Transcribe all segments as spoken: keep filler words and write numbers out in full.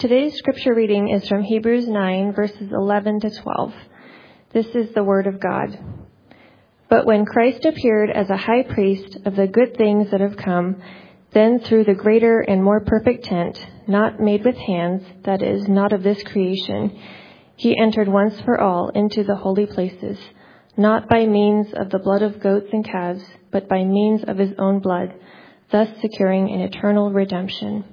Today's scripture reading is from Hebrews nine, verses eleven to twelve. This is the word of God. But when Christ appeared as a high priest of the good things that have come, then through the greater and more perfect tent, not made with hands, that is, not of this creation, he entered once for all into the holy places, not by means of the blood of goats and calves, but by means of his own blood, thus securing an eternal redemption.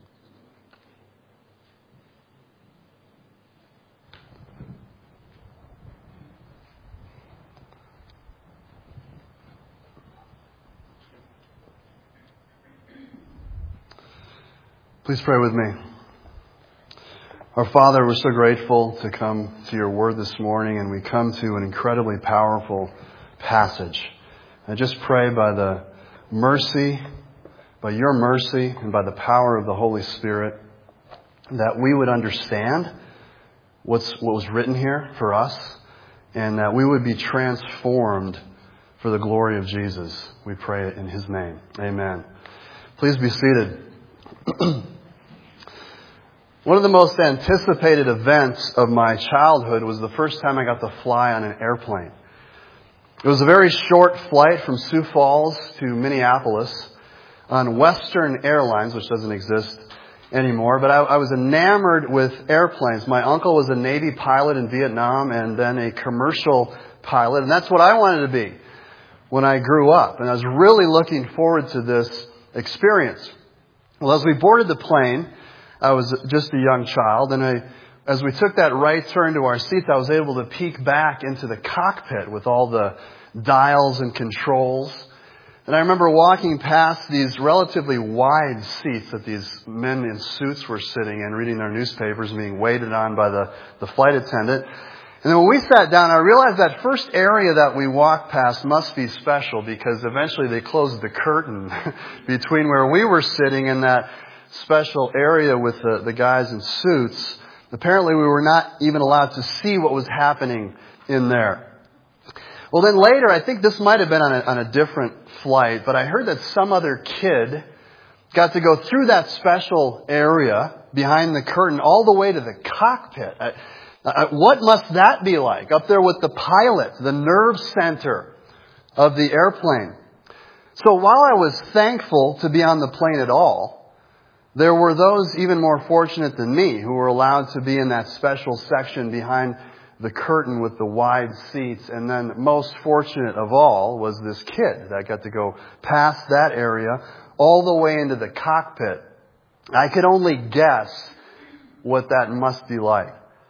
Please pray with me. Our Father, we're so grateful to come to your word this morning, and we come to an incredibly powerful passage. I just pray by the mercy, by your mercy, and by the power of the Holy Spirit, that we would understand what's, what was written here for us, and that we would be transformed for the glory of Jesus. We pray it in his name. Amen. Please be seated. One of the most anticipated events of my childhood was the first time I got to fly on an airplane. It was a very short flight from Sioux Falls to Minneapolis on Western Airlines, which doesn't exist anymore. But I, I was enamored with airplanes. My uncle was a Navy pilot in Vietnam and then a commercial pilot. And that's what I wanted to be when I grew up. And I was really looking forward to this experience. Well, as we boarded the plane, I was just a young child, and I, as we took that right turn to our seats, I was able to peek back into the cockpit with all the dials and controls. And I remember walking past these relatively wide seats that these men in suits were sitting in, reading their newspapers and being waited on by the, the flight attendant. And then when we sat down, I realized that first area that we walked past must be special, because eventually they closed the curtain between where we were sitting and that special area with the, the guys in suits. Apparently we were not even allowed to see what was happening in there. Well, then later, I think this might have been on a, on a different flight, but I heard that some other kid got to go through that special area behind the curtain all the way to the cockpit. I, I, what must that be like? Up there with the pilot, the nerve center of the airplane. So while I was thankful to be on the plane at all, there were those even more fortunate than me who were allowed to be in that special section behind the curtain with the wide seats. And then most fortunate of all was this kid that got to go past that area all the way into the cockpit. I could only guess what that must be like.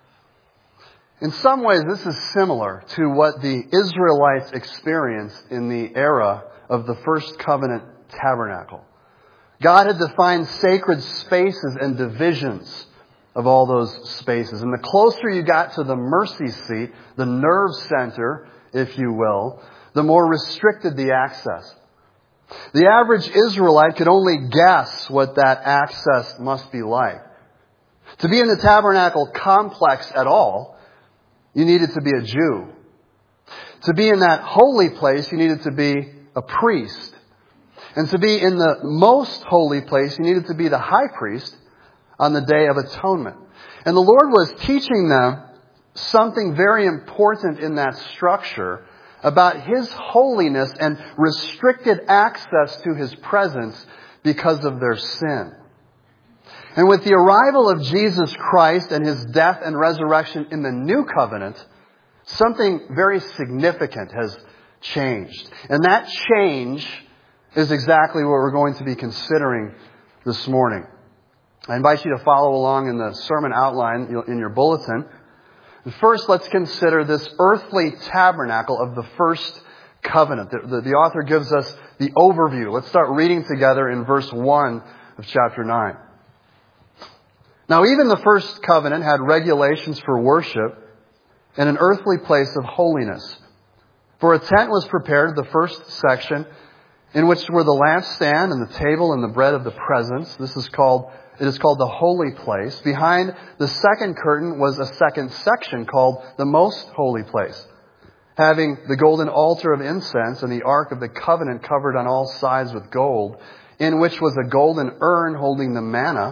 In some ways, this is similar to what the Israelites experienced in the era of the First Covenant tabernacle. God had defined sacred spaces and divisions of all those spaces. And the closer you got to the mercy seat, the nerve center, if you will, the more restricted the access. The average Israelite could only guess what that access must be like. To be in the tabernacle complex at all, you needed to be a Jew. To be in that holy place, you needed to be a priest. And to be in the most holy place, you needed to be the high priest on the Day of Atonement. And the Lord was teaching them something very important in that structure about His holiness and restricted access to His presence because of their sin. And with the arrival of Jesus Christ and His death and resurrection in the New Covenant, something very significant has changed. And that change is exactly what we're going to be considering this morning. I invite you to follow along in the sermon outline in your bulletin. First, let's consider this earthly tabernacle of the first covenant. The, the, the author gives us the overview. Let's start reading together in verse one of chapter nine. Now, even the first covenant had regulations for worship and an earthly place of holiness. For a tent was prepared, the first section, in which were the lampstand and the table and the bread of the presence. This is called, it is called the holy place. Behind the second curtain was a second section called the most holy place, having the golden altar of incense and the ark of the covenant covered on all sides with gold, in which was a golden urn holding the manna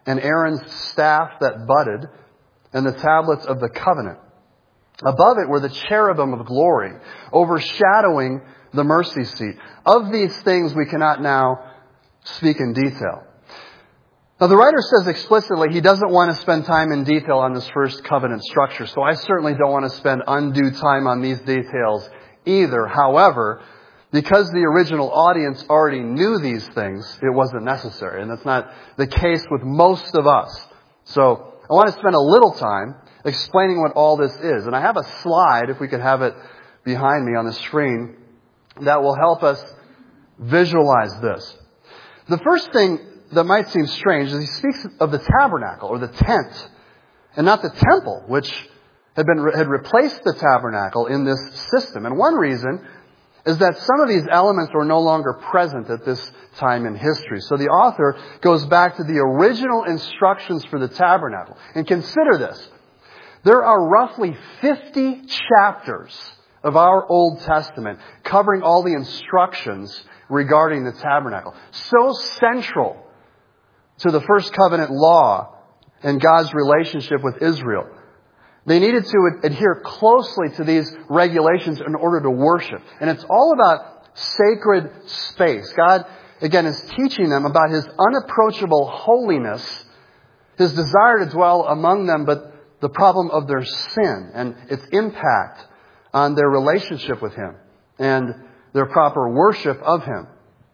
and Aaron's staff that budded, and the tablets of the covenant. Above it were the cherubim of glory, overshadowing the mercy seat. Of these things we cannot now speak in detail. Now the writer says explicitly he doesn't want to spend time in detail on this first covenant structure, so I certainly don't want to spend undue time on these details either. However, because the original audience already knew these things, it wasn't necessary. And that's not the case with most of us. So I want to spend a little time explaining what all this is. And I have a slide, if we could have it behind me on the screen, that will help us visualize this. The first thing that might seem strange is he speaks of the tabernacle or the tent and not the temple, which had been had replaced the tabernacle in this system. And one reason is that some of these elements were no longer present at this time in history. So the author goes back to the original instructions for the tabernacle. And consider this. There are roughly fifty chapters of our Old Testament covering all the instructions regarding the tabernacle. So central to the first covenant law and God's relationship with Israel. They needed to adhere closely to these regulations in order to worship. And it's all about sacred space. God, again, is teaching them about His unapproachable holiness, His desire to dwell among them, but the problem of their sin and its impact on their relationship with Him and their proper worship of Him.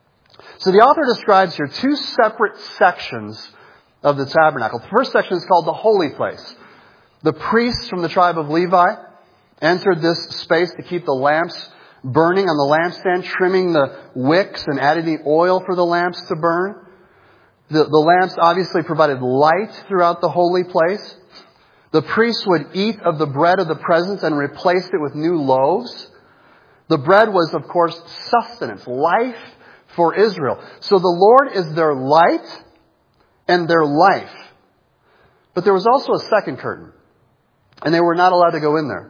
So the author describes here two separate sections of the tabernacle. The first section is called the holy place. The priests from the tribe of Levi entered this space to keep the lamps burning on the lampstand, trimming the wicks and adding the oil for the lamps to burn. The, the lamps obviously provided light throughout the holy place. The priests would eat of the bread of the presence and replace it with new loaves. The bread was, of course, sustenance, life for Israel. So the Lord is their light and their life. But there was also a second curtain, and they were not allowed to go in there.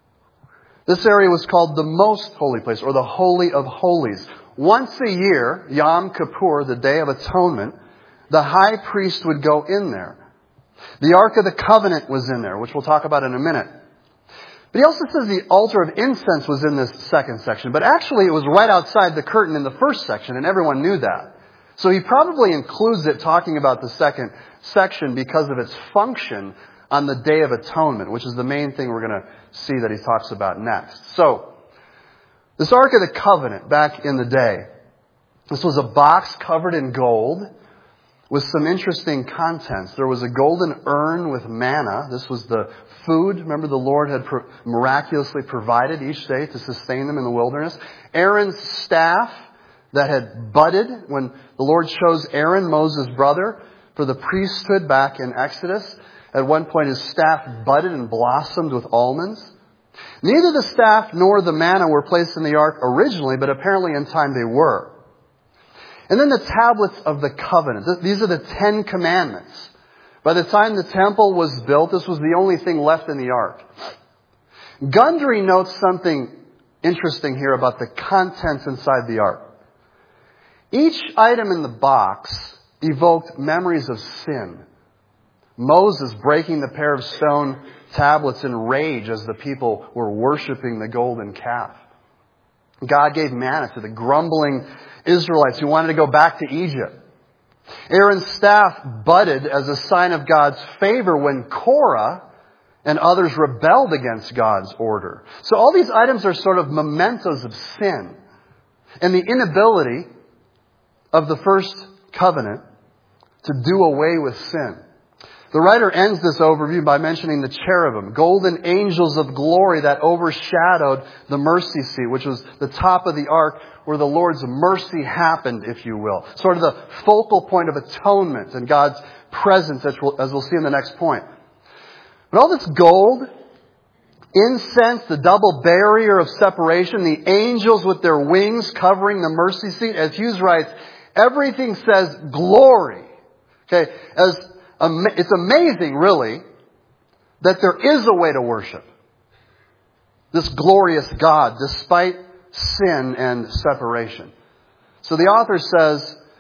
This area was called the most holy place, or the Holy of Holies. Once a year, Yom Kippur, the Day of Atonement, the high priest would go in there. The Ark of the Covenant was in there, which we'll talk about in a minute. But he also says the altar of incense was in this second section. But actually it was right outside the curtain in the first section, and everyone knew that. So he probably includes it talking about the second section because of its function on the Day of Atonement, which is the main thing we're going to see that he talks about next. So, this Ark of the Covenant back in the day, this was a box covered in gold with some interesting contents. There was a golden urn with manna. This was the food, remember, the Lord had pro- miraculously provided each day to sustain them in the wilderness. Aaron's staff that had budded when the Lord chose Aaron, Moses' brother, for the priesthood back in Exodus. At one point his staff budded and blossomed with almonds. Neither the staff nor the manna were placed in the ark originally, but apparently in time they were. And then the tablets of the covenant. These are the Ten Commandments. By the time the temple was built, this was the only thing left in the ark. Gundry notes something interesting here about the contents inside the ark. Each item in the box evoked memories of sin. Moses breaking the pair of stone tablets in rage as the people were worshiping the golden calf. God gave manna to the grumbling Israelites who wanted to go back to Egypt. Aaron's staff budded as a sign of God's favor when Korah and others rebelled against God's order. So all these items are sort of mementos of sin and the inability of the first covenant to do away with sin. The writer ends this overview by mentioning the cherubim, golden angels of glory that overshadowed the mercy seat, which was the top of the ark where the Lord's mercy happened, if you will. Sort of the focal point of atonement and God's presence, as we'll, as we'll see in the next point. But all this gold, incense, the double barrier of separation, the angels with their wings covering the mercy seat, as Hughes writes, everything says glory. Okay, as it's amazing, really, that there is a way to worship this glorious God despite sin and separation. So the author says,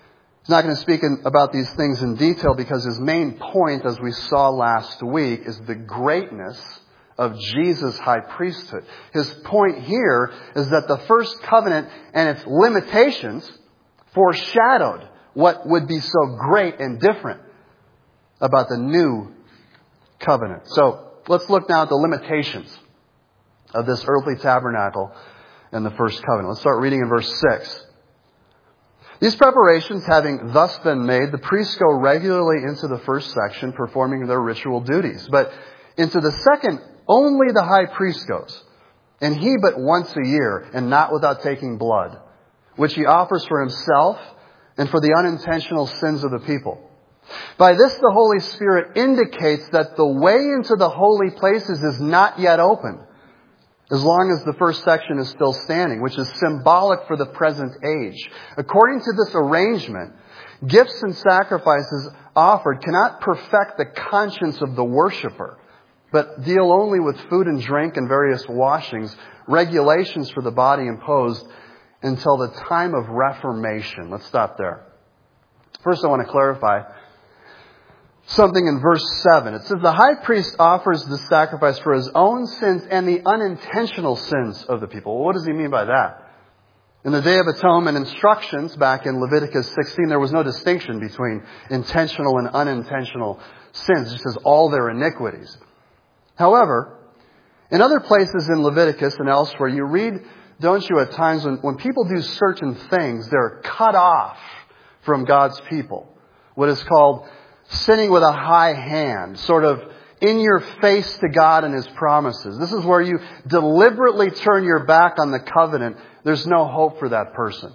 He's not going to speak in, about these things in detail because his main point, as we saw last week, is the greatness of Jesus' high priesthood. His point here is that the first covenant and its limitations foreshadowed what would be so great and different about the new covenant. So let's look now at the limitations of this earthly tabernacle and the first covenant. Let's start reading in verse six. These preparations having thus been made, the priests go regularly into the first section, performing their ritual duties. But into the second, only the high priest goes, and he but once a year, and not without taking blood, which he offers for himself and for the unintentional sins of the people. By this the Holy Spirit indicates that the way into the holy places is not yet open, as long as the first section is still standing, which is symbolic for the present age. According to this arrangement, gifts and sacrifices offered cannot perfect the conscience of the worshiper, but deal only with food and drink and various washings, regulations for the body imposed until the time of Reformation. Let's stop there. First, I want to clarify something in verse seven. It says, the high priest offers the sacrifice for his own sins and the unintentional sins of the people. Well, what does he mean by that? In the Day of Atonement instructions back in Leviticus sixteen, there was no distinction between intentional and unintentional sins. It says all their iniquities. However, in other places in Leviticus and elsewhere, you read, don't you, at times when, when people do certain things, they're cut off from God's people. What is called sinning with a high hand, sort of in your face to God and His promises. This is where you deliberately turn your back on the covenant. There's no hope for that person.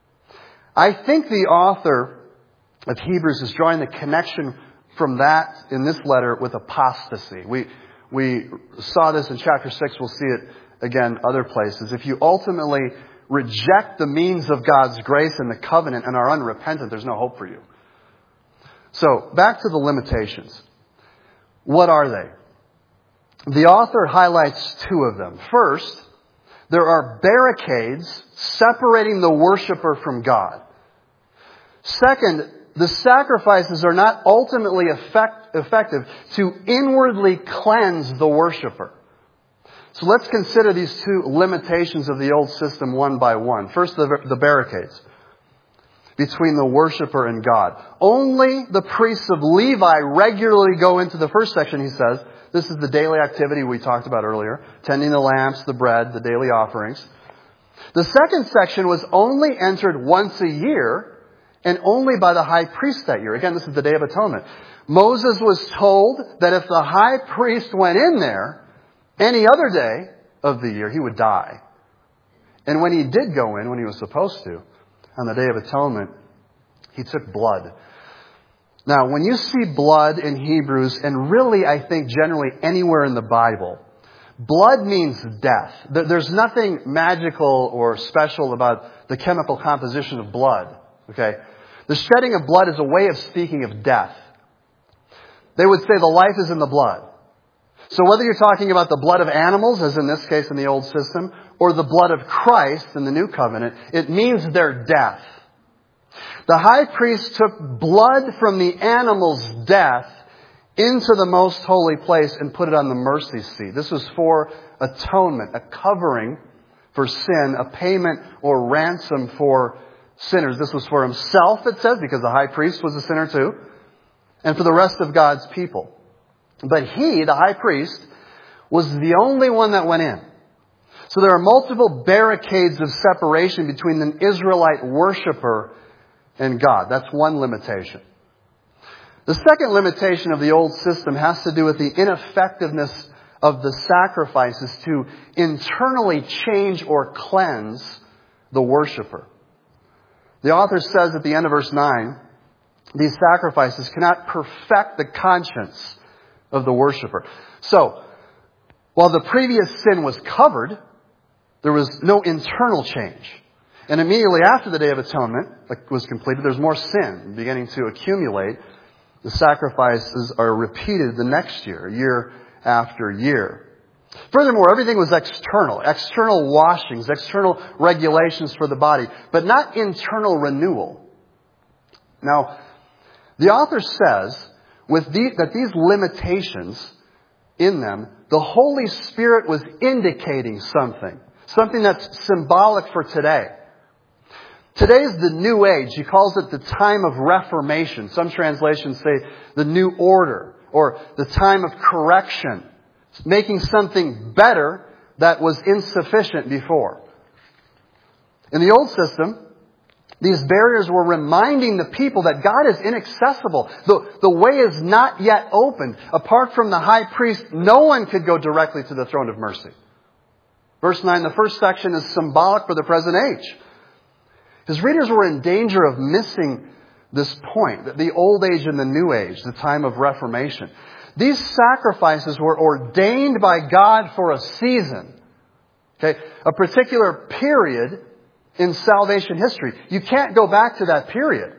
I think the author of Hebrews is drawing the connection from that in this letter with apostasy. We we saw this in chapter six. We'll see it again other places. If you ultimately reject the means of God's grace and the covenant and are unrepentant, there's no hope for you. So, back to the limitations. What are they? The author highlights two of them. First, there are barricades separating the worshiper from God. Second, the sacrifices are not ultimately effect, effective to inwardly cleanse the worshiper. So let's consider these two limitations of the old system one by one. First, the, the barricades between the worshiper and God. Only the priests of Levi regularly go into the first section, he says. This is the daily activity we talked about earlier. Tending the lamps, the bread, the daily offerings. The second section was only entered once a year and only by the high priest that year. Again, this is the Day of Atonement. Moses was told that if the high priest went in there any other day of the year, he would die. And when he did go in, when he was supposed to, on the Day of Atonement, he took blood. Now, when you see blood in Hebrews, and really I think generally anywhere in the Bible, blood means death. There's nothing magical or special about the chemical composition of blood. Okay? The shedding of blood is a way of speaking of death. They would say the life is in the blood. So whether you're talking about the blood of animals, as in this case in the old system, or the blood of Christ in the new covenant, it means their death. The high priest took blood from the animal's death into the most holy place and put it on the mercy seat. This was for atonement, a covering for sin, a payment or ransom for sinners. This was for himself, it says, because the high priest was a sinner too, and for the rest of God's people. But he, the high priest, was the only one that went in. So there are multiple barricades of separation between an Israelite worshiper and God. That's one limitation. The second limitation of the old system has to do with the ineffectiveness of the sacrifices to internally change or cleanse the worshiper. The author says at the end of verse nine, these sacrifices cannot perfect the conscience of the worshiper. So, while the previous sin was covered, there was no internal change. And immediately after the Day of Atonement was completed, there's more sin beginning to accumulate. The sacrifices are repeated the next year, year after year. Furthermore, everything was external. External washings, external regulations for the body, but not internal renewal. Now, the author says with the, that these limitations in them, the Holy Spirit was indicating something. Something that's symbolic for today. Today's the New Age. He calls it the time of Reformation. Some translations say the New Order or the time of correction. It's making something better that was insufficient before. In the old system, these barriers were reminding the people that God is inaccessible. The, the way is not yet opened. Apart from the high priest, no one could go directly to the throne of mercy. Verse nine, the first section is symbolic for the present age. His readers were in danger of missing this point, the old age and the new age, the time of Reformation. These sacrifices were ordained by God for a season. Okay, a particular period in salvation history. You can't go back to that period.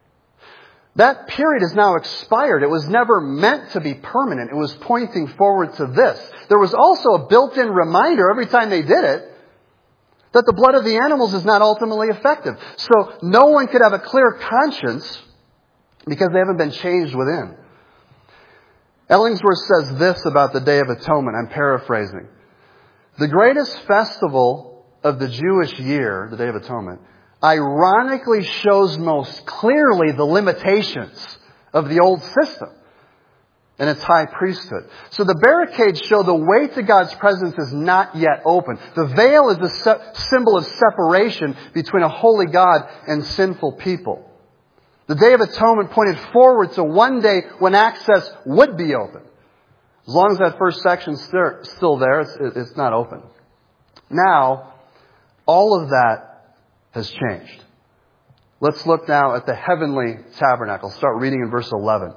That period is now expired. It was never meant to be permanent. It was pointing forward to this. There was also a built-in reminder every time they did it that the blood of the animals is not ultimately effective. So no one could have a clear conscience because they haven't been changed within. Ellingsworth says this about the Day of Atonement. I'm paraphrasing. The greatest festival of the Jewish year, the Day of Atonement, ironically shows most clearly the limitations of the old system and its high priesthood. So the barricades show the way to God's presence is not yet open. The veil is the se- symbol of separation between a holy God and sinful people. The Day of Atonement pointed forward to one day when access would be open. As long as that first section's still there, it's, it's not open. Now, all of that has changed. Let's look now at the heavenly tabernacle. Start reading in verse eleven.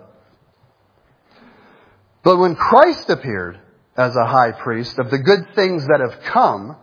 But when Christ appeared as a high priest of the good things that have come,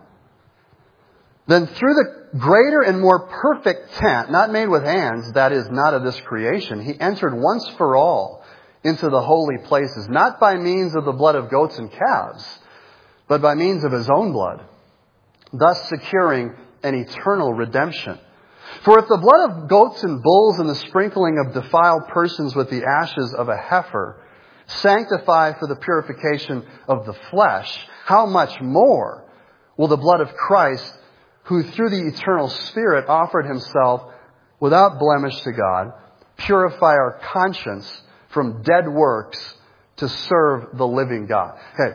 then through the greater and more perfect tent, not made with hands, that is not of this creation, he entered once for all into the holy places, not by means of the blood of goats and calves, but by means of his own blood, thus securing an eternal redemption. For if the blood of goats and bulls and the sprinkling of defiled persons with the ashes of a heifer sanctify for the purification of the flesh, how much more will the blood of Christ, who through the eternal Spirit offered himself without blemish to God, purify our conscience from dead works to serve the living God. Okay.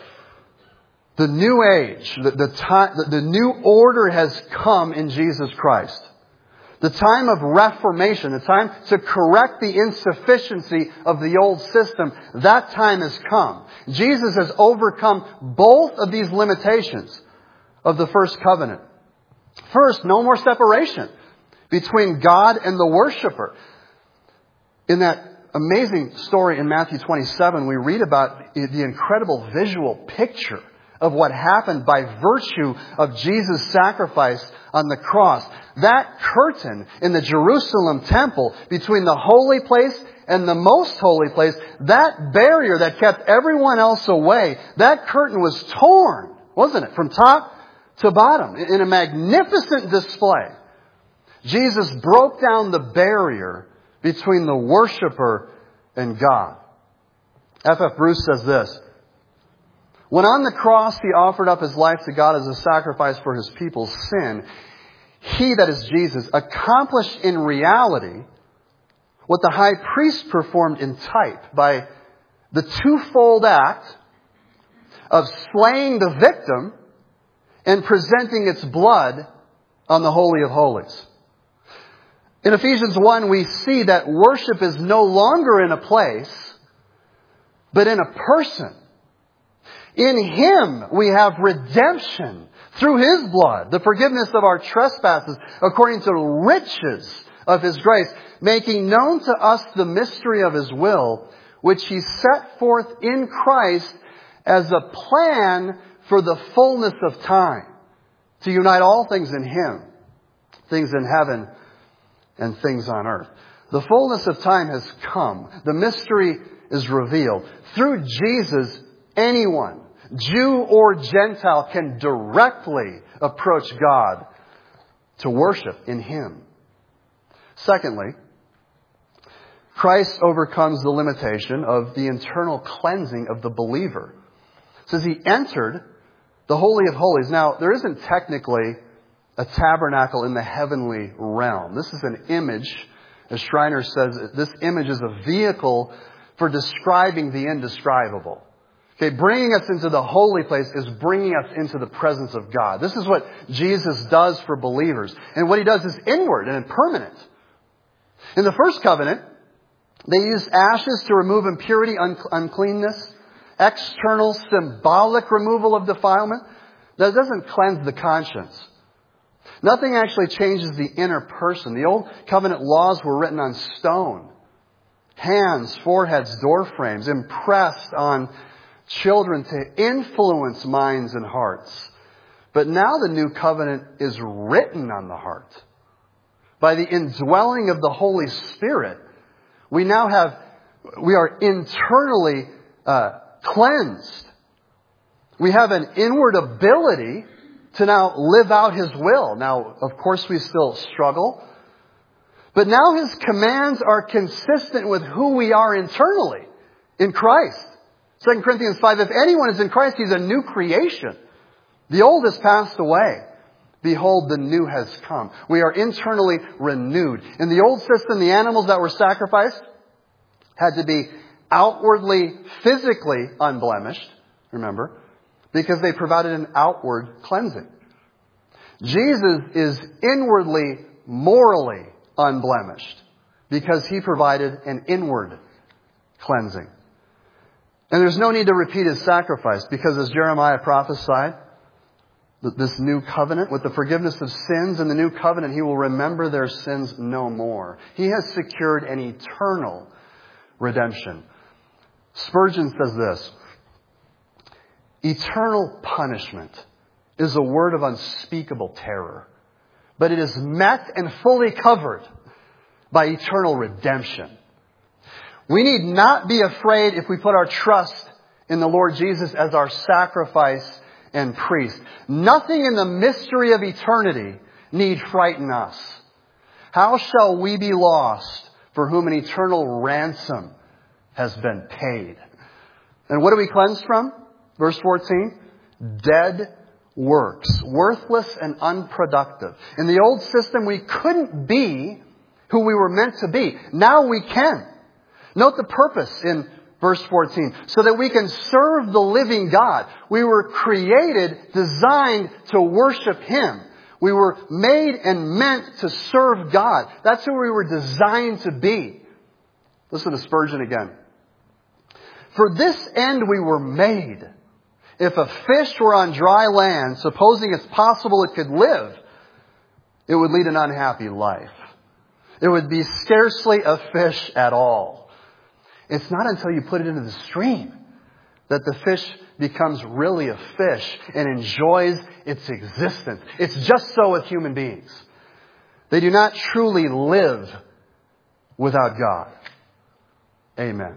The new age, the, the, time, the, the new order has come in Jesus Christ. The time of reformation, the time to correct the insufficiency of the old system, that time has come. Jesus has overcome both of these limitations of the first covenant. First, no more separation between God and the worshiper. In that amazing story in Matthew twenty-seven, we read about the incredible visual picture of what happened by virtue of Jesus' sacrifice on the cross. That curtain in the Jerusalem temple between the holy place and the most holy place, that barrier that kept everyone else away, that curtain was torn, wasn't it? From top to bottom in a magnificent display. Jesus broke down the barrier between the worshiper and God. F F Bruce says this: when on the cross he offered up his life to God as a sacrifice for his people's sin, he, that is Jesus, accomplished in reality what the high priest performed in type by the twofold act of slaying the victim and presenting its blood on the Holy of Holies. In Ephesians one, we see that worship is no longer in a place, but in a person. In Him we have redemption through His blood, the forgiveness of our trespasses according to the riches of His grace, making known to us the mystery of His will, which He set forth in Christ as a plan for the fullness of time, to unite all things in Him, things in heaven and things on earth. The fullness of time has come. The mystery is revealed. Through Jesus, anyone, Jew or Gentile, can directly approach God to worship in Him. Secondly, Christ overcomes the limitation of the internal cleansing of the believer. It says he entered the Holy of Holies. Now, there isn't technically a tabernacle in the heavenly realm. This is an image. As Schreiner says, this image is a vehicle for describing the indescribable. Okay, bringing us into the holy place is bringing us into the presence of God. This is what Jesus does for believers. And what he does is inward and permanent. In the first covenant, they used ashes to remove impurity, un- uncleanness, external symbolic removal of defilement. That doesn't cleanse the conscience. Nothing actually changes the inner person. The old covenant laws were written on stone. Hands, foreheads, door frames, impressed on children to influence minds and hearts. But now the new covenant is written on the heart. By the indwelling of the Holy Spirit, we now have, we are internally uh, cleansed. We have an inward ability to now live out His will. Now, of course, we still struggle. But now His commands are consistent with who we are internally in Christ. Second Corinthians five, if anyone is in Christ, he's a new creation. The old has passed away. Behold, the new has come. We are internally renewed. In the old system, the animals that were sacrificed had to be outwardly, physically unblemished, remember, because they provided an outward cleansing. Jesus is inwardly, morally unblemished because He provided an inward cleansing. And there's no need to repeat His sacrifice because, as Jeremiah prophesied, this new covenant, with the forgiveness of sins in the new covenant, He will remember their sins no more. He has secured an eternal redemption. Spurgeon says this: eternal punishment is a word of unspeakable terror, but it is met and fully covered by eternal redemption. We need not be afraid if we put our trust in the Lord Jesus as our sacrifice and priest. Nothing in the mystery of eternity need frighten us. How shall we be lost for whom an eternal ransom has been paid? And what are we cleansed from? Verse fourteen, dead works, worthless and unproductive. In the old system, we couldn't be who we were meant to be. Now we can. Note the purpose in verse fourteen. So that we can serve the living God. We were created, designed to worship Him. We were made and meant to serve God. That's who we were designed to be. Listen to Spurgeon again. For this end we were made. If a fish were on dry land, supposing it's possible it could live, it would lead an unhappy life. It would be scarcely a fish at all. It's not until you put it into the stream that the fish becomes really a fish and enjoys its existence. It's just so with human beings. They do not truly live without God. Amen.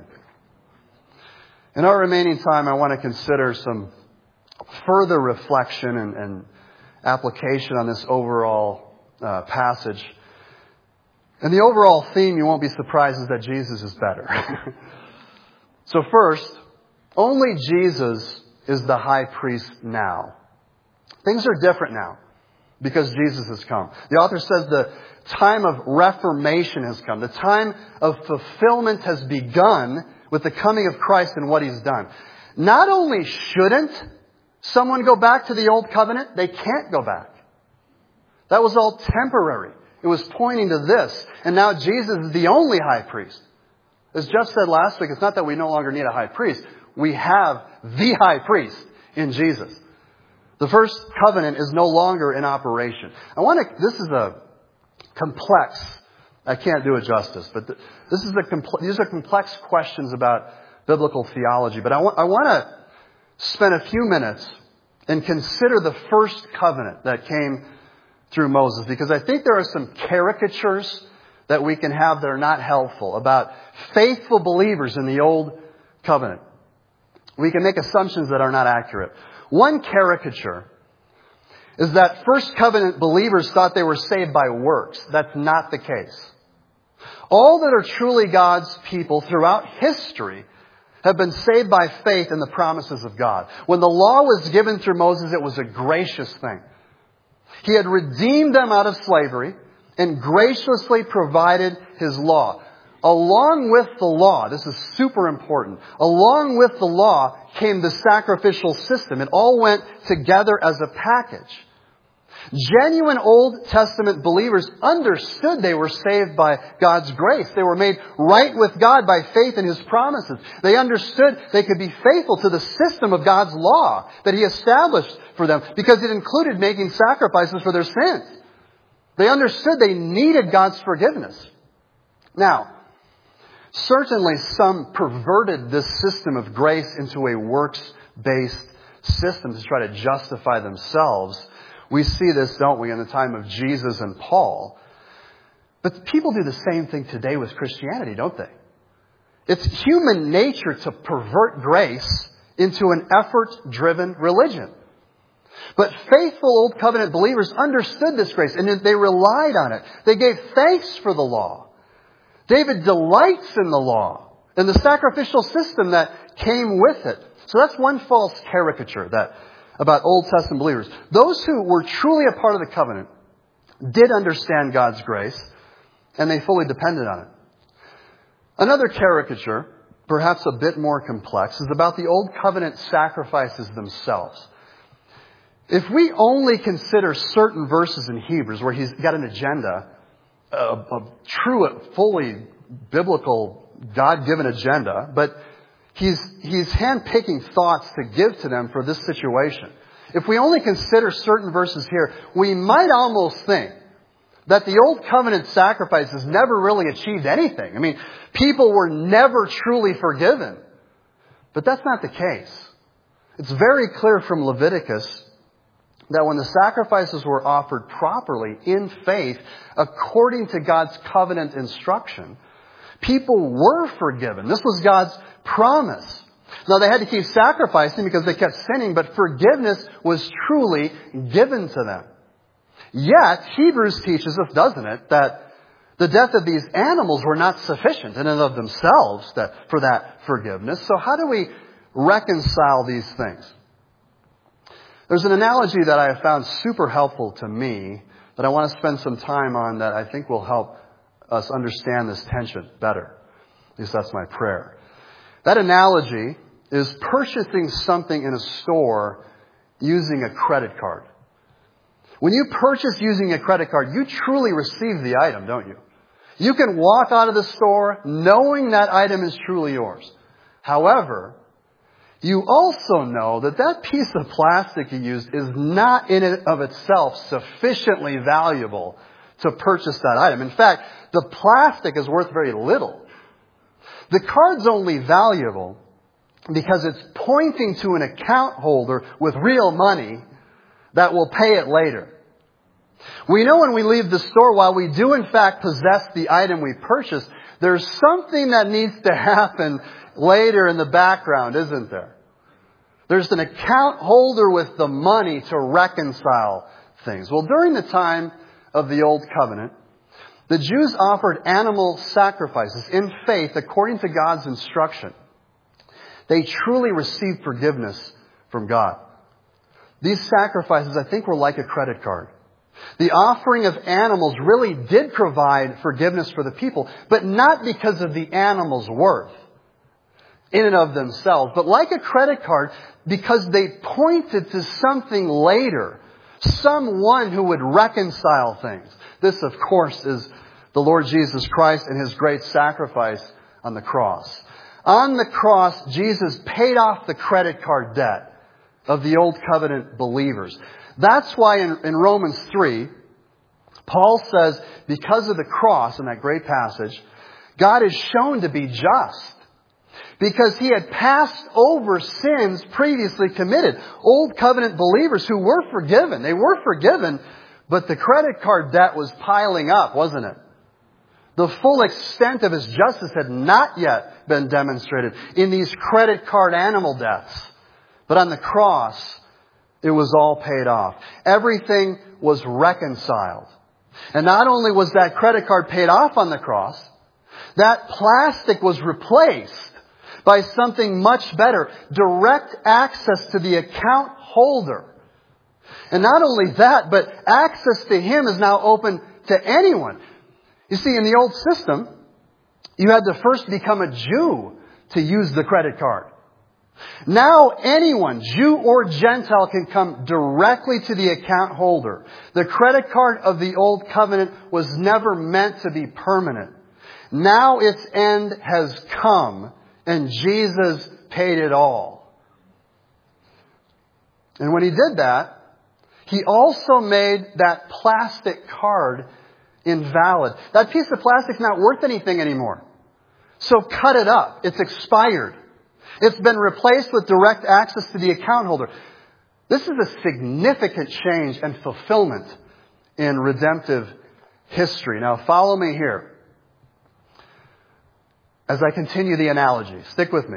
In our remaining time, I want to consider some further reflection and, and application on this overall uh, passage. And the overall theme, you won't be surprised, is that Jesus is better. So first, only Jesus is the high priest now. Things are different now because Jesus has come. The author says the time of reformation has come. The time of fulfillment has begun with the coming of Christ and what He's done. Not only shouldn't someone go back to the old covenant, they can't go back. That was all temporary. It was pointing to this. And now Jesus is the only high priest. As Jeff said last week, it's not that we no longer need a high priest. We have the high priest in Jesus. The first covenant is no longer in operation. I want to, this is a complex, I can't do it justice, but this is a compl- these are complex questions about biblical theology. But I want, I want to spend a few minutes and consider the first covenant that came through Moses, because I think there are some caricatures that we can have that are not helpful about faithful believers in the old covenant. We can make assumptions that are not accurate. One caricature is that first covenant believers thought they were saved by works. That's not the case. All that are truly God's people throughout history have been saved by faith in the promises of God. When the law was given through Moses, it was a gracious thing. He had redeemed them out of slavery and graciously provided His law. Along with the law, this is super important, along with the law came the sacrificial system. It all went together as a package. Genuine Old Testament believers understood they were saved by God's grace. They were made right with God by faith in His promises. They understood they could be faithful to the system of God's law that He established for them because it included making sacrifices for their sins. They understood they needed God's forgiveness. Now, certainly some perverted this system of grace into a works-based system to try to justify themselves. We see this, don't we, in the time of Jesus and Paul. But people do the same thing today with Christianity, don't they? It's human nature to pervert grace into an effort-driven religion. But faithful Old Covenant believers understood this grace and they relied on it. They gave thanks for the law. David delights in the law and the sacrificial system that came with it. So that's one false caricature that about Old Testament believers. Those who were truly a part of the covenant did understand God's grace, and they fully depended on it. Another caricature, perhaps a bit more complex, is about the Old Covenant sacrifices themselves. If we only consider certain verses in Hebrews where he's got an agenda, a, a true, fully biblical, God-given agenda, but He's, he's handpicking thoughts to give to them for this situation. If we only consider certain verses here, we might almost think that the Old Covenant sacrifices never really achieved anything. I mean, people were never truly forgiven. But that's not the case. It's very clear from Leviticus that when the sacrifices were offered properly in faith, according to God's covenant instruction, people were forgiven. This was God's promise. Now, they had to keep sacrificing because they kept sinning, but forgiveness was truly given to them. Yet, Hebrews teaches us, doesn't it, that the death of these animals were not sufficient in and of themselves that, for that forgiveness. So how do we reconcile these things? There's an analogy that I have found super helpful to me that I want to spend some time on that I think will help us understand this tension better. At least that's my prayer. That analogy is purchasing something in a store using a credit card. When you purchase using a credit card, you truly receive the item, don't you? You can walk out of the store knowing that item is truly yours. However, you also know that that piece of plastic you used is not in and of itself sufficiently valuable to purchase that item. In fact, the plastic is worth very little. The card's only valuable because it's pointing to an account holder with real money that will pay it later. We know when we leave the store, while we do in fact possess the item we purchased, there's something that needs to happen later in the background, isn't there? There's an account holder with the money to reconcile things. Well, during the time of the Old Covenant, the Jews offered animal sacrifices in faith according to God's instruction. They truly received forgiveness from God. These sacrifices, I think, were like a credit card. The offering of animals really did provide forgiveness for the people, but not because of the animal's worth in and of themselves, but like a credit card because they pointed to something later, someone who would reconcile things. This, of course, is the Lord Jesus Christ and His great sacrifice on the cross. On the cross, Jesus paid off the credit card debt of the Old Covenant believers. That's why in, in Romans three, Paul says, because of the cross, in that great passage, God is shown to be just. Because He had passed over sins previously committed. Old Covenant believers who were forgiven. They were forgiven, but the credit card debt was piling up, wasn't it? The full extent of His justice had not yet been demonstrated in these credit card animal deaths. But on the cross, it was all paid off. Everything was reconciled. And not only was that credit card paid off on the cross, That plastic was replaced by something much better. Direct access to the account holder. And not only that, but access to him is now open to anyone. You see, in the old system, you had to first become a Jew to use the credit card. Now anyone, Jew or Gentile, can come directly to the account holder. The credit card of the old covenant was never meant to be permanent. Now its end has come, and Jesus paid it all. And when he did that, he also made that plastic card invalid. That piece of plastic's not worth anything anymore. So cut it up. It's expired. It's been replaced with direct access to the account holder. This is a significant change and fulfillment in redemptive history. Now follow me here as I continue the analogy. Stick with me.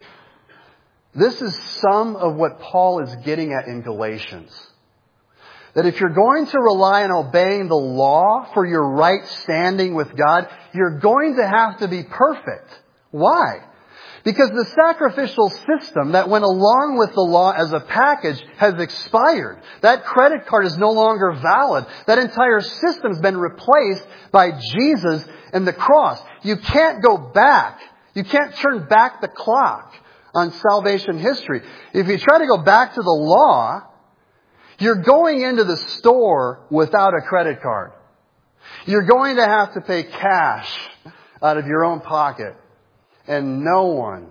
This is some of what Paul is getting at in Galatians. That if you're going to rely on obeying the law for your right standing with God, you're going to have to be perfect. Why? Because the sacrificial system that went along with the law as a package has expired. That credit card is no longer valid. That entire system has been replaced by Jesus and the cross. You can't go back. You can't turn back the clock on salvation history. If you try to go back to the law, you're going into the store without a credit card. You're going to have to pay cash out of your own pocket. And no one,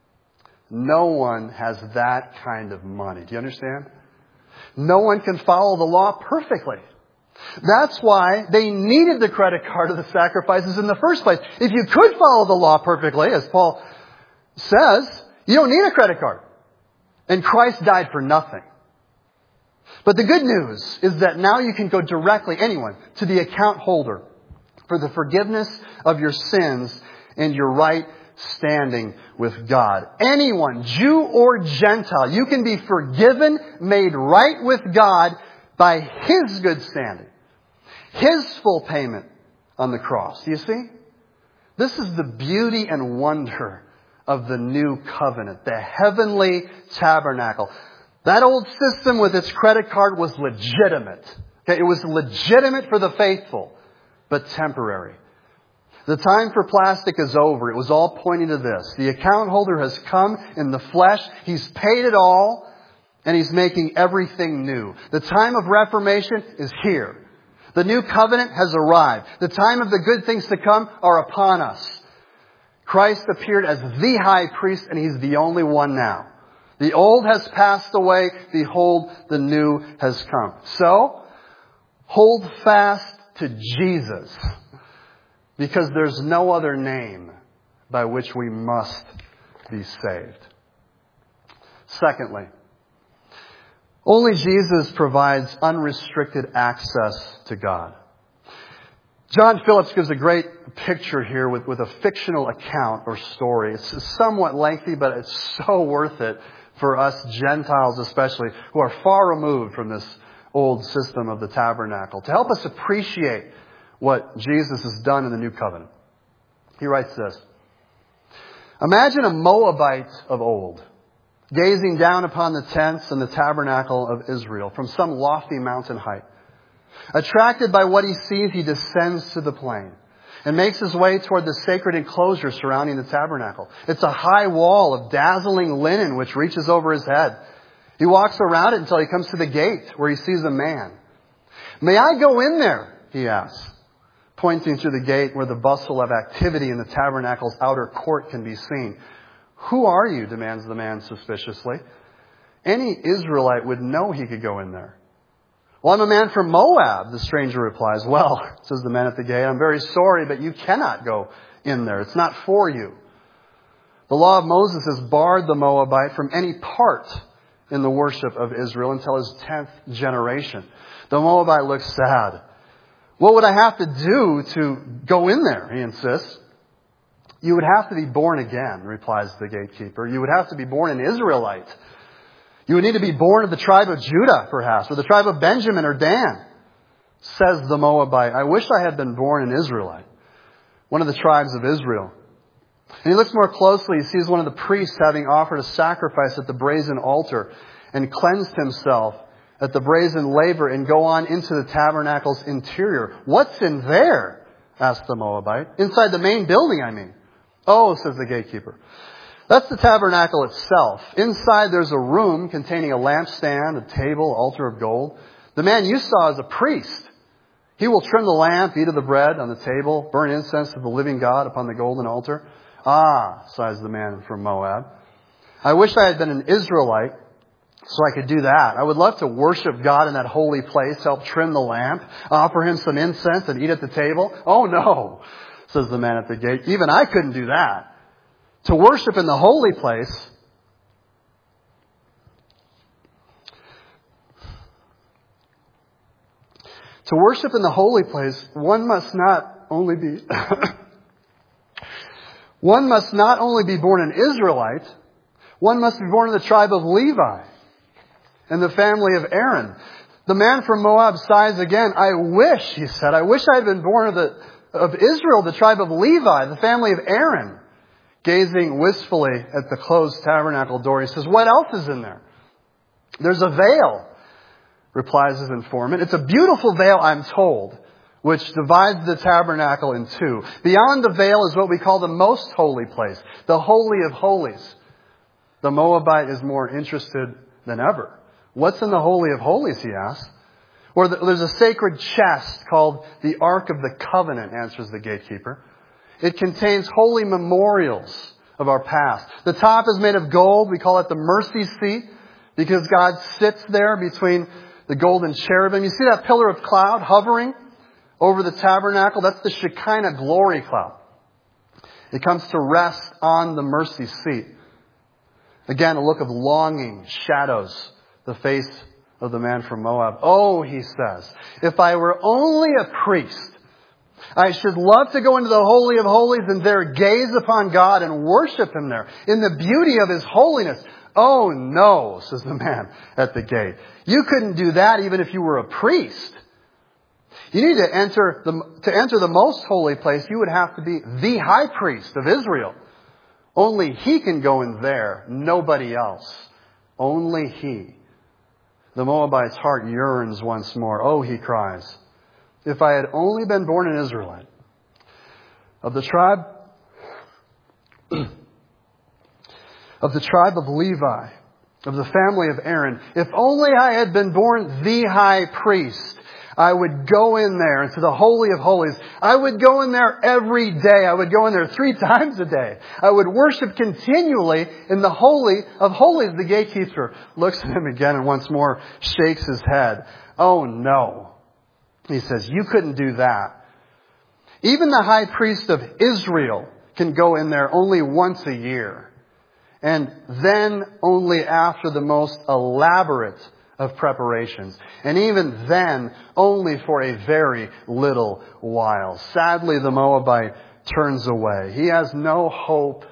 no one has that kind of money. Do you understand? No one can follow the law perfectly. That's why they needed the credit card of the sacrifices in the first place. If you could follow the law perfectly, as Paul says, you don't need a credit card. And Christ died for nothing. But the good news is that now you can go directly, anyone, to the account holder for the forgiveness of your sins and your right standing with God. Anyone, Jew or Gentile, you can be forgiven, made right with God by His good standing. His full payment on the cross. Do you see? This is the beauty and wonder of the new covenant, the heavenly tabernacle. That old system with its credit card was legitimate. Okay, it was legitimate for the faithful, but temporary. The time for plastic is over. It was all pointing to this. The account holder has come in the flesh. He's paid it all, and He's making everything new. The time of reformation is here. The new covenant has arrived. The time of the good things to come are upon us. Christ appeared as the high priest, and He's the only one now. The old has passed away. Behold, the new has come. So, hold fast to Jesus, because there's no other name by which we must be saved. Secondly, only Jesus provides unrestricted access to God. John Phillips gives a great picture here with, with a fictional account or story. It's somewhat lengthy, but it's so worth it for us Gentiles especially, who are far removed from this old system of the tabernacle, to help us appreciate what Jesus has done in the new covenant. He writes this: imagine a Moabite of old, gazing down upon the tents and the tabernacle of Israel from some lofty mountain height. Attracted by what he sees, he descends to the plain and makes his way toward the sacred enclosure surrounding the tabernacle. It's a high wall of dazzling linen which reaches over his head. He walks around it until he comes to the gate where he sees a man. "May I go in there?" he asks, pointing to the gate where the bustle of activity in the tabernacle's outer court can be seen. "Who are you?" demands the man suspiciously. Any Israelite would know he could go in there. "Well, I'm a man from Moab," the stranger replies. "Well," says the man at the gate, "I'm very sorry, but you cannot go in there. It's not for you." The law of Moses has barred the Moabite from any part in the worship of Israel until his tenth generation. The Moabite looks sad. "What would I have to do to go in there?" he insists. "You would have to be born again," replies the gatekeeper. "You would have to be born an Israelite. You would need to be born of the tribe of Judah, perhaps, or the tribe of Benjamin or Dan." Says the Moabite, "I wish I had been born an Israelite." one of the tribes of Israel. And he looks more closely. He sees one of the priests having offered a sacrifice at the brazen altar and cleansed himself at the brazen laver and go on into the tabernacle's interior. What's in there? Asked the Moabite. Inside the main building, I mean. Oh, says the gatekeeper. That's the tabernacle itself. Inside there's a room containing a lampstand, a table, altar of gold. The man you saw is a priest. He will trim the lamp, eat of the bread on the table, burn incense to the living God upon the golden altar. Ah, sighs the man from Moab. I wish I had been an Israelite so I could do that. I would love to worship God in that holy place, help trim the lamp, offer Him some incense and eat at the table. Oh no, says the man at the gate. Even I couldn't do that. To worship in the holy place, to worship in the holy place, one must not only be, one must not only be born an Israelite, one must be born in the tribe of Levi and the family of Aaron. The man from Moab sighs again. I wish, he said, I wish I had been born of the of Israel, the tribe of Levi, the family of Aaron. Gazing wistfully at the closed tabernacle door, he says, what else is in there? There's a veil, replies his informant. It's a beautiful veil, I'm told, which divides the tabernacle in two. Beyond the veil is what we call the most holy place, the Holy of Holies. The Moabite is more interested than ever. What's in the Holy of Holies, he asks. Or the, there's a sacred chest called the Ark of the Covenant, answers the gatekeeper. It contains holy memorials of our past. The top is made of gold. We call it the mercy seat because God sits there between the golden cherubim. You see that pillar of cloud hovering over the tabernacle? That's the Shekinah glory cloud. It comes to rest on the mercy seat. Again, a look of longing shadows the face of the man from Moab. Oh, he says, if I were only a priest, I should love to go into the Holy of Holies and there gaze upon God and worship Him there in the beauty of His holiness. Oh no, says the man at the gate. You couldn't do that even if you were a priest. You need to enter the, to enter the most holy place, you would have to be the high priest of Israel. Only he can go in there, nobody else. Only he. The Moabite's heart yearns once more. Oh, he cries, if I had only been born an Israelite, of the tribe, of the tribe of Levi, of the family of Aaron, if only I had been born the high priest, I would go in there into the Holy of Holies. I would go in there every day. I would go in there three times a day. I would worship continually in the Holy of Holies. The gatekeeper looks at him again and once more shakes his head. Oh no. He says, you couldn't do that. Even the high priest of Israel can go in there only once a year. And then only after the most elaborate of preparations. And even then, only for a very little while. Sadly, the Moabite turns away. He has no hope.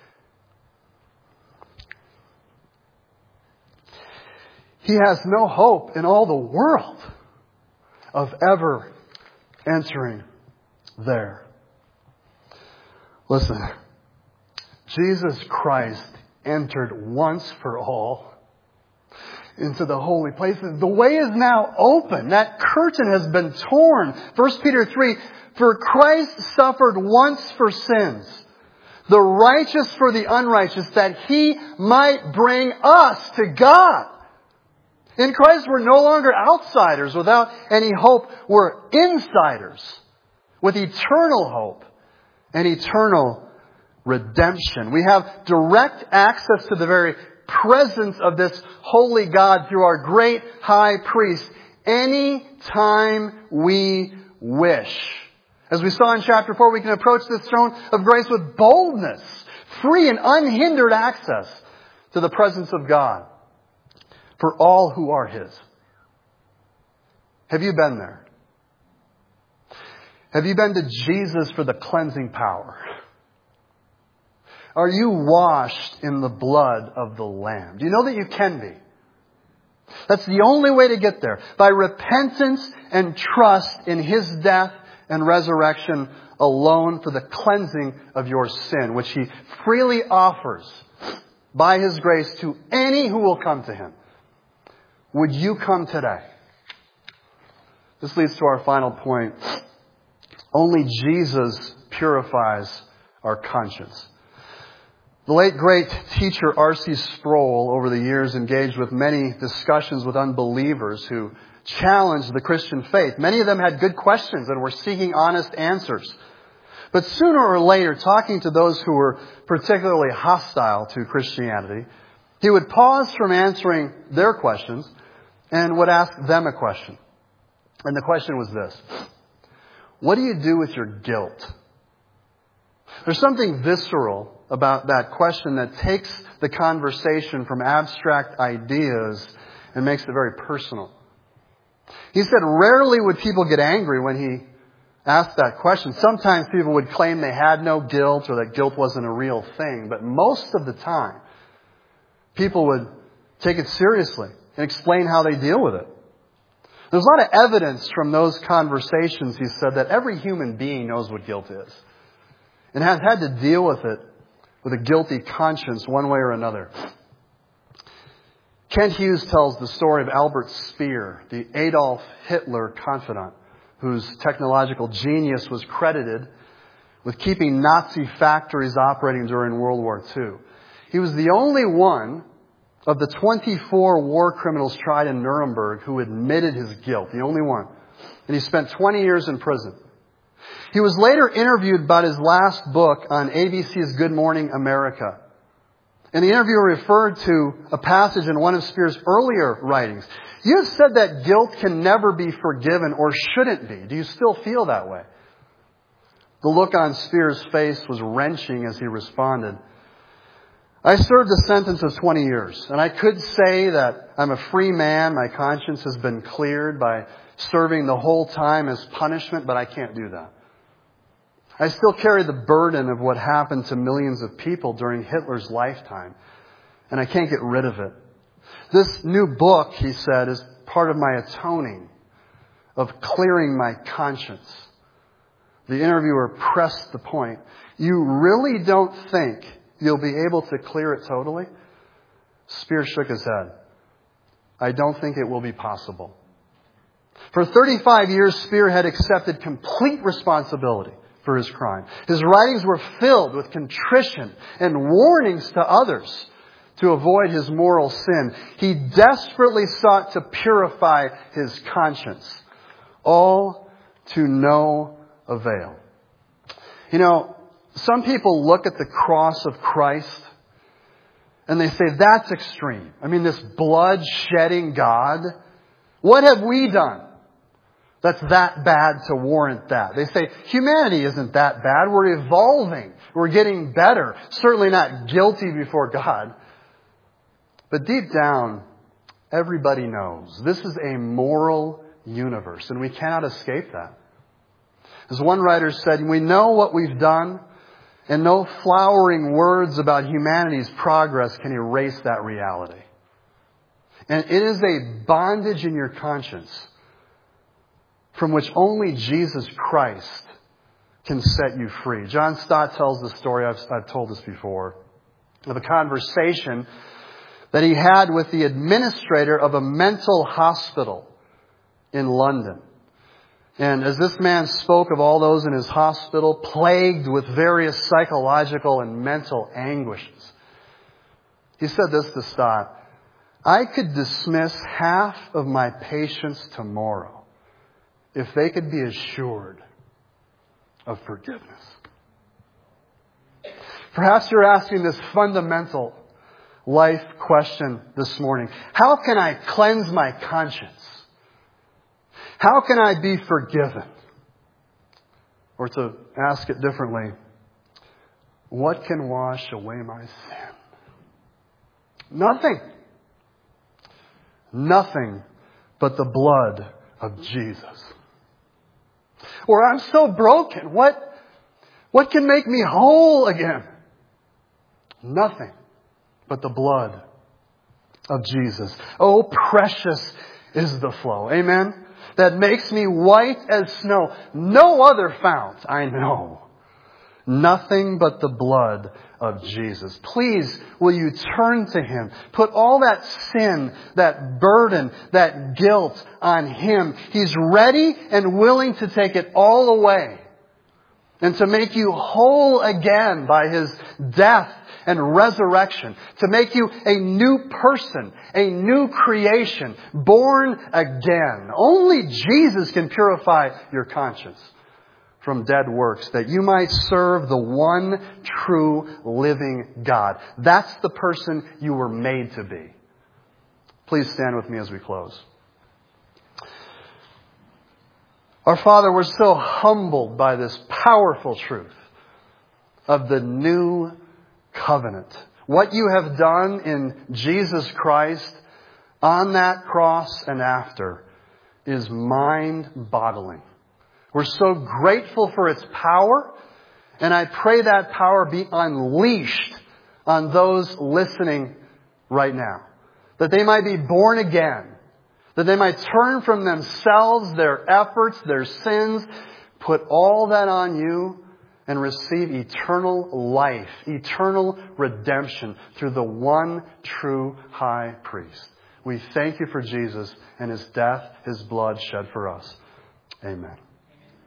He has no hope in all the world of ever entering there. Listen, Jesus Christ entered once for all into the holy places. The way is now open. That curtain has been torn. First Peter three, for Christ suffered once for sins, the righteous for the unrighteous, that He might bring us to God. In Christ we're no longer outsiders without any hope. We're insiders with eternal hope and eternal redemption. We have direct access to the very presence of this holy God through our great high priest any time we wish. As we saw in chapter four, we can approach this throne of grace with boldness, free and unhindered access to the presence of God for all who are His. Have you been there? Have you been to Jesus for the cleansing power? Are you washed in the blood of the Lamb? Do you know that you can be? That's the only way to get there. By repentance and trust in His death and resurrection alone for the cleansing of your sin, which He freely offers by His grace to any who will come to Him. Would you come today? This leads to our final point. Only Jesus purifies our conscience. The late great teacher R C Sproul over the years engaged with many discussions with unbelievers who challenged the Christian faith. Many of them had good questions and were seeking honest answers. But sooner or later, talking to those who were particularly hostile to Christianity, he would pause from answering their questions and would ask them a question. And the question was this: what do you do with your guilt? There's something visceral about that question that takes the conversation from abstract ideas and makes it very personal. He said rarely would people get angry when he asked that question. Sometimes people would claim they had no guilt or that guilt wasn't a real thing. But most of the time, people would take it seriously and explain how they deal with it. There's a lot of evidence from those conversations, he said, that every human being knows what guilt is and has had to deal with it with a guilty conscience one way or another. Kent Hughes tells the story of Albert Speer, the Adolf Hitler confidant, whose technological genius was credited with keeping Nazi factories operating during World War Two. He was the only one of the twenty-four war criminals tried in Nuremberg who admitted his guilt, the only one. And he spent twenty years in prison. He was later interviewed about his last book on A B C's Good Morning America. And the interviewer referred to a passage in one of Speer's earlier writings. You have said that guilt can never be forgiven or shouldn't be. Do you still feel that way? The look on Speer's face was wrenching as he responded, I served a sentence of twenty years, and I could say that I'm a free man. My conscience has been cleared by serving the whole time as punishment, but I can't do that. I still carry the burden of what happened to millions of people during Hitler's lifetime, and I can't get rid of it. This new book, he said, is part of my atoning, of clearing my conscience. The interviewer pressed the point. You really don't think you'll be able to clear it totally? Speer shook his head. I don't think it will be possible. For thirty-five years, Speer had accepted complete responsibility for his crime. His writings were filled with contrition and warnings to others to avoid his moral sin. He desperately sought to purify his conscience, all to no avail. You know, some people look at the cross of Christ and they say, that's extreme. I mean, this blood-shedding God, what have we done that's that bad to warrant that? They say, humanity isn't that bad. We're evolving. We're getting better. Certainly not guilty before God. But deep down, everybody knows this is a moral universe, and we cannot escape that. As one writer said, we know what we've done, and no flowering words about humanity's progress can erase that reality. And it is a bondage in your conscience from which only Jesus Christ can set you free. John Stott tells the story, I've, I've told this before, of a conversation that he had with the administrator of a mental hospital in London. And as this man spoke of all those in his hospital, plagued with various psychological and mental anguishes, he said this to Stott, I could dismiss half of my patients tomorrow if they could be assured of forgiveness. Perhaps you're asking this fundamental life question this morning. How can I cleanse my conscience? How can I be forgiven? Or to ask it differently, what can wash away my sin? Nothing. Nothing but the blood of Jesus. Or I'm so broken. What, what can make me whole again? Nothing but the blood of Jesus. Oh, precious is the flow. Amen? that makes me white as snow. No other fount I know. Nothing but the blood of Jesus. Please, will you turn to Him? Put all that sin, that burden, that guilt on Him. He's ready and willing to take it all away and to make you whole again by His death and resurrection. To make you a new person, a new creation, born again. Only Jesus can purify your conscience from dead works, that you might serve the one true living God. That's the person you were made to be. Please stand with me as we close. Our Father, we're so humbled by this powerful truth of the new covenant. What you have done in Jesus Christ on that cross and after is mind-boggling. We're so grateful for its power, and I pray that power be unleashed on those listening right now. That they might be born again. That they might turn from themselves, their efforts, their sins, put all that on you, and receive eternal life, eternal redemption through the one true high priest. We thank you for Jesus and His death, His blood shed for us. Amen.